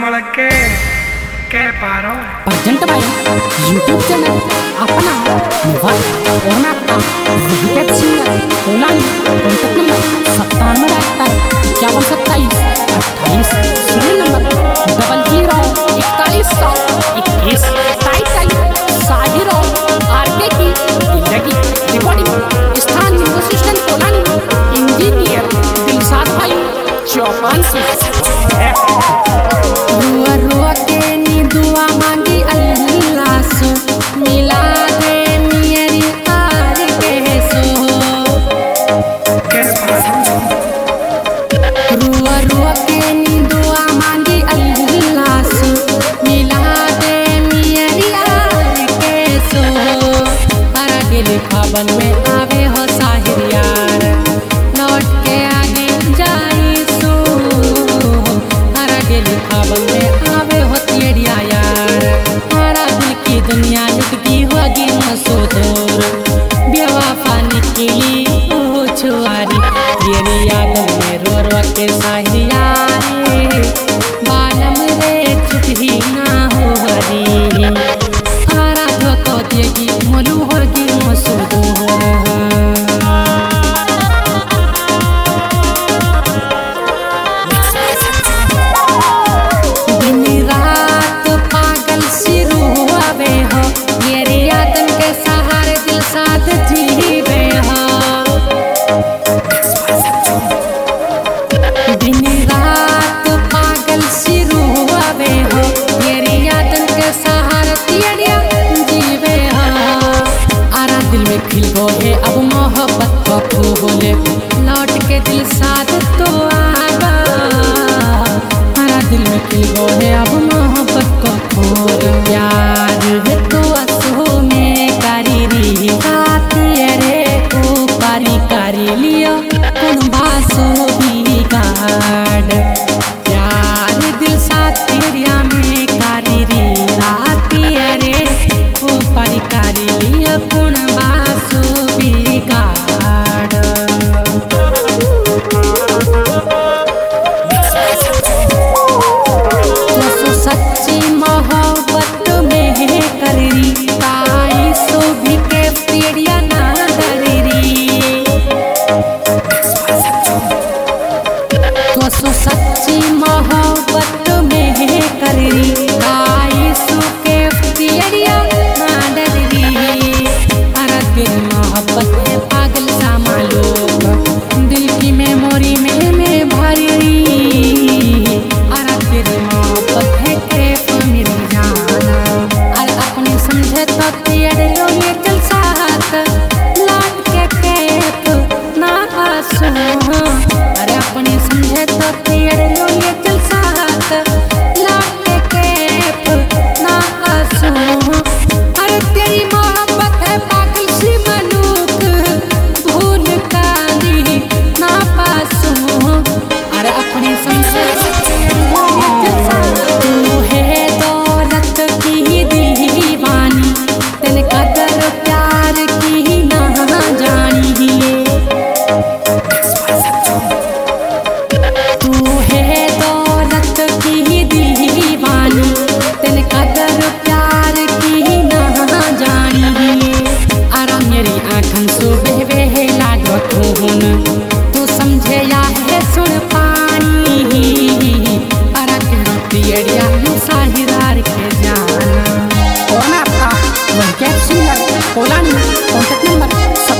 मळके के पारो present by YouTube channel अपना मोबाइल और आपका विकेट सिंगर कोलानी contact number 97 serial number 004141 title साहिर आरके की जिंदगी रिकॉर्डिंग स्थान म्यूजिशियन कोलानी इंजीनियर दिलशाद भाई चौपान से रुआ रुआ के नी दुआ मांगी अल्लाह से मिला दे मेरी तार के सो रुआ रुआ के नी दुआ मांगी अल्लाह से मिला दे मेरी तार के सो हरा दिल खाबन में आवे हो साहिर यार लौट के आगे जाई सो हरा दिल खाबन में आवे हो तेरिया यार हरा दिल की दुनिया लुटकी होगी मसूदोर बेवफा निकली ओ छुआरी तेरी याद में रो रो के साहिर यार बालम रे चुप ही ना हो हरी हरा धोको देगी मोलू होगी मसूदोर साथ जीवे हो दिन रात पागल सिरू आवे हो तेरी यादन के सहारे तेरिया जीवे हो आरा दिल में खिल गो है अब मोहब्बत का फूल लौट के दिल साथ तो आगा आरा दिल में खिल गो है अब मोहब्बत का फूल प्यार है तो असो में कारी री कारी लिया कौन बासो बिगाड़ प्यार दिल साथ तेरिया में कारी री राती अरे ओ पारी कारी लिया कौन बासो बिगाड़ तो सच्ची मोहब्बत में करी ताई सो भी के तेरिया ना तो सच्ची मोहब्बत में करी आई सुके तेरिया ना डरी हर दिल मोहब्बत है पागल सा मालूम दिल की मेमोरी में भरी हर दिल मोहब्बत है कैफ मेरी जाना अरे अपने समझे तो तेरे लो ये चल साथ लाट के कैफ ना आसू अरे अपने समझे तो तेरे लो ये चल साथ लाट के कैफ ना आसू अरे तेरी मोहब्बत है पागल सी मलूक भूल काली ना पासू अरे अपने समझे तो तेरे लो ये चल साथ तू है दौलत की दीवानी तेने कदर प्यार की ना जानी तू है दौलत की दीवानी तेने कदर प्यार की ना जानी आरा मेरी आँखन सुबह वे लाडो खून तू समझे या है सुन पानी आरा कहना तेरिया साहिरार के जाना कौन आपका विकेट सिंगर कोलानी कॉन्टैक्ट नंबर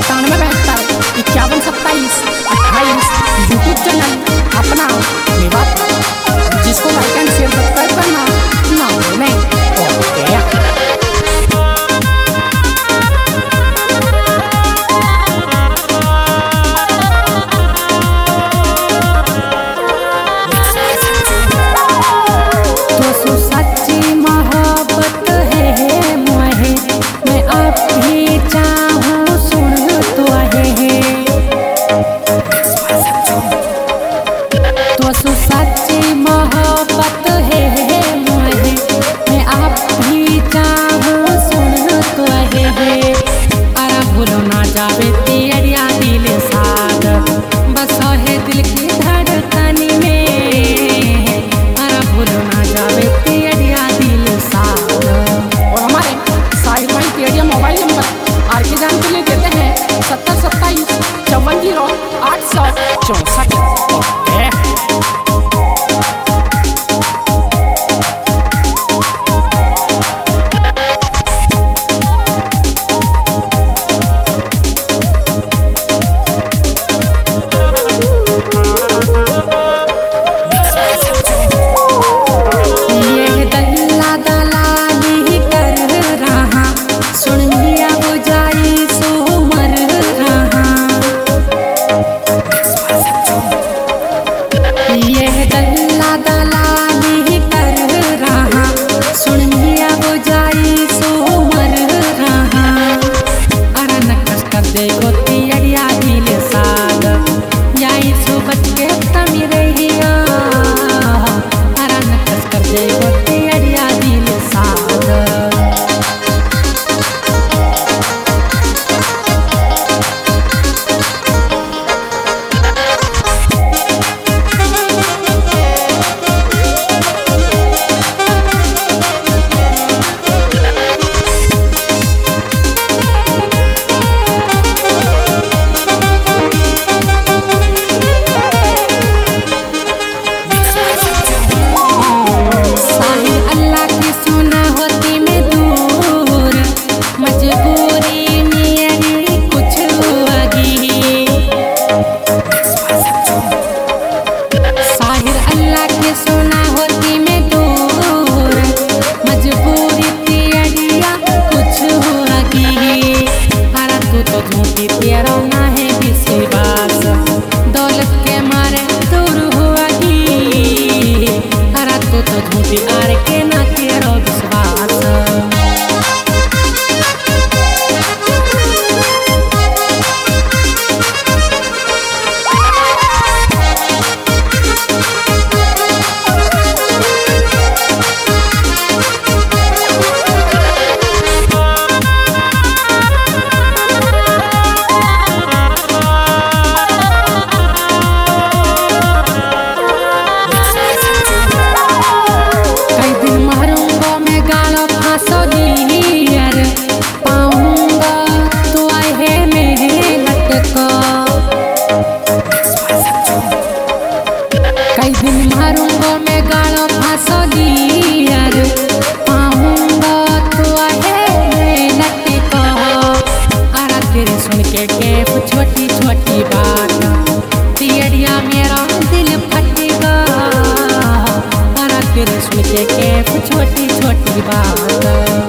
97 यूट्यूब चैनल अपना विवाद जिसको लाइक एंड शेयर सब्सक्राइब करना ना भूलें ओके तो सच्ची मोहब्बत है मोहे मैं आप भी चाहूँ सुन तो है तो सच्ची मोहब्बत है मोहे मैं आप भी 64 ओके छोटी छोटी बात तियड़िया मेरा दिल फटेगा तेरे सुन के छोटी छोटी बात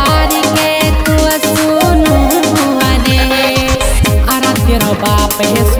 बाप